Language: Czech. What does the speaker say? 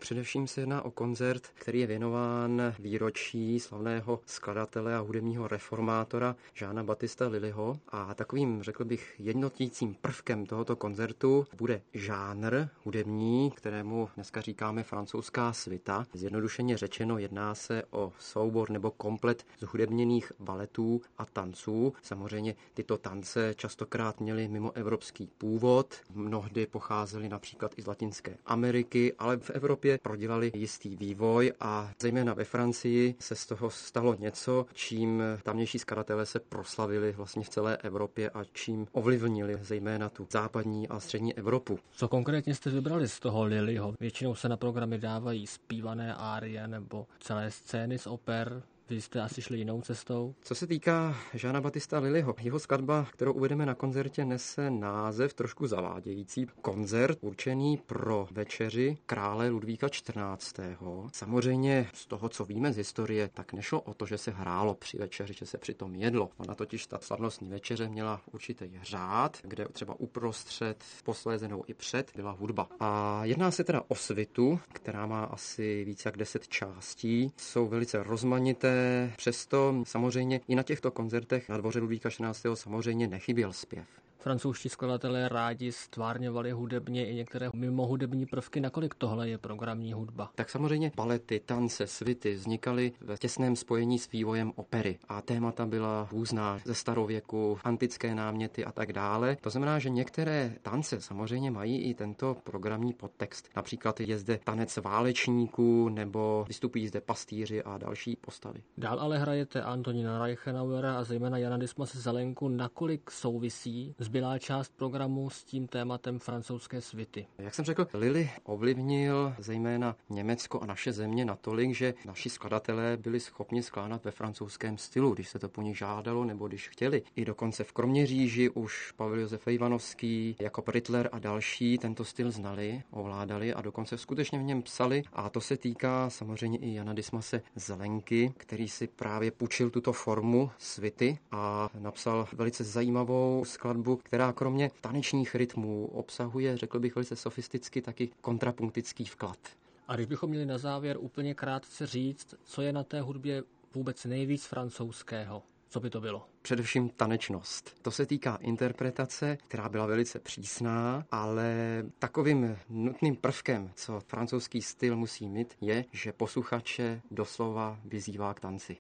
Především se jedná o koncert, který je věnován výročí slavného skladatele a hudebního reformátora Jeana Baptista Lullyho a takovým, řekl bych, jednotícím prvkem tohoto koncertu bude žánr hudební, kterému dneska říkáme francouzská svita. Zjednodušeně řečeno jedná se o soubor nebo komplet zhudebněných baletů a tanců. Samozřejmě tyto tance častokrát měly mimoevropský původ, mnohdy pocházely například i z Latinské Ameriky, ale v Evropě prodělali jistý vývoj a zejména ve Francii se z toho stalo něco, čím tamnější skladatelé se proslavili vlastně v celé Evropě a čím ovlivnili zejména tu západní a střední Evropu. Co konkrétně jste vybrali z toho Lullyho? Většinou se na programy dávají zpívané árie nebo celé scény z oper. Vy jste asi šli jinou cestou? Co se týká Jeana Baptista Lullyho, jeho skladba, kterou uvedeme na koncertě, nese název trošku zavádějící. Koncert určený pro večeři krále Ludvíka XIV. Samozřejmě z toho, co víme z historie, tak nešlo o to, že se hrálo při večeři, že se přitom jedlo. Ona totiž ta slavnostní večeře měla určitý řád, kde třeba uprostřed, posléze nebo i před byla hudba. A jedná se teda o svitu, která má asi více jak 10 částí. Jsou velice rozmanité. Přesto samozřejmě i na těchto koncertech na dvoře Ludvíka XIV. Samozřejmě nechyběl zpěv. Francouzští skladatelé rádi stvárňovali hudebně i některé mimohudební prvky. Nakolik tohle je programní hudba? Tak samozřejmě balety, tance, svity vznikaly v těsném spojení s vývojem opery a témata byla různá ze starověku, antické náměty a tak dále. To znamená, že některé tance samozřejmě mají i tento programní podtext. Například je zde tanec válečníků nebo vystupují zde pastýři a další postavy. Dál ale hrajete Antonína Reichenauera a zejména Jana Dismase Zelenku. Nakolik souvisí zbylá část programu s tím tématem francouzské svity? Jak jsem řekl, Lully ovlivnil zejména Německo a naše země natolik, že naši skladatelé byli schopni skládat ve francouzském stylu, když se to po nich žádalo nebo když chtěli. I dokonce v Kroměříži už Pavel Josef Ivanovský, Jakob Rittler a další tento styl znali, ovládali a dokonce skutečně v něm psali. A to se týká samozřejmě i Jana Dismase Zelenky, který si právě půjčil tuto formu svity a napsal velice zajímavou skladbu, která kromě tanečních rytmů obsahuje, řekl bych velice sofisticky, taky kontrapunktický vklad. A když bychom měli na závěr úplně krátce říct, co je na té hudbě vůbec nejvíc francouzského, co by to bylo? Především tanečnost. To se týká interpretace, která byla velice přísná, ale takovým nutným prvkem, co francouzský styl musí mít, je, že posluchače doslova vyzývá k tanci.